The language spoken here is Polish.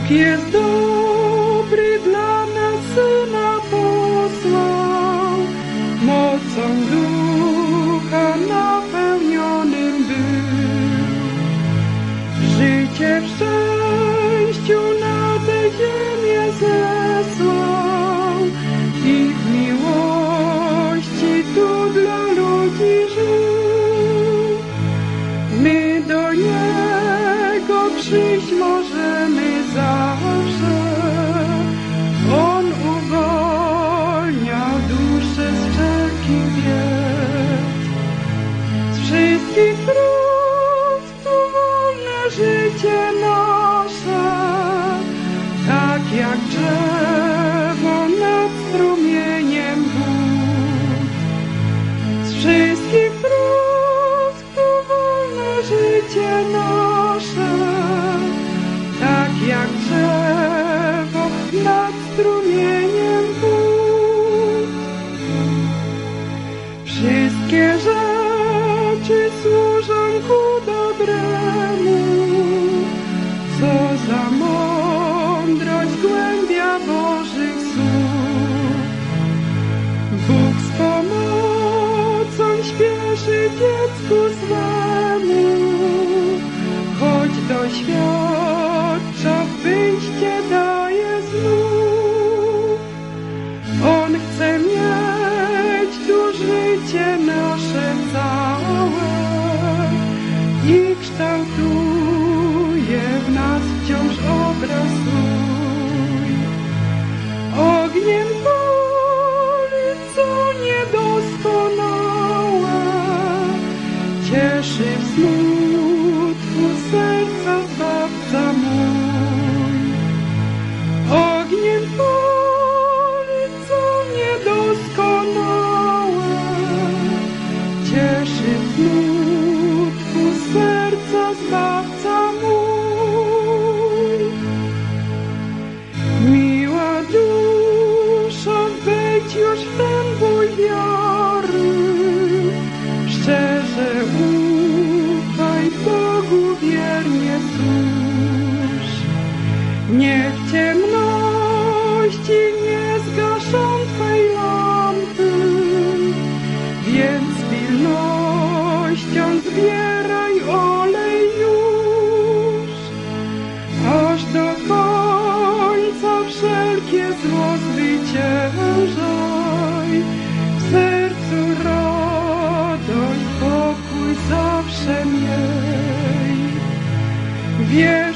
Bóg jest dobry, dla nas Syna posłał, mocą Ducha napełnionym był. Życie w szczęściu na tę ziemię zesłał i w miłości tu dla ludzi żył. My do Niego przyjść możemy zawsze. On uwolnia duszę z wszelkich bied. Z wszystkich trud tu wolne życie nasze, tak jak drzewo nad strumieniem wód. Z wszystkich trud tu wolne życie nasze, tak jak drzewo nad strumieniem wód. Wszystkie rzeczy służą ku dobremu, co za mądrość głębia Bożych słów. Bóg z pomocą śpieszy dziecku swemu, choć doświadcza wyjście daje znów. On chce mieć tu życie nasze całe i kształtuje w nas wciąż obraz swój. Ogniem pali, co niedoskonałe, cieszy w smutku serca Zbawca mój. Ogniem pali, co niedoskonałe, cieszy w smutku serca Zbawca mój. Miła duszo, wejdź już w ten bój wiary, szczerze ufaj Bogu, wiernie służ. Niech ciemności nie zgaszą Twej lampy, więc z pilnością zbieraj olej już, aż do końca wszelkie zło zwyciężaj. W sercu radość, pokój zawsze miej.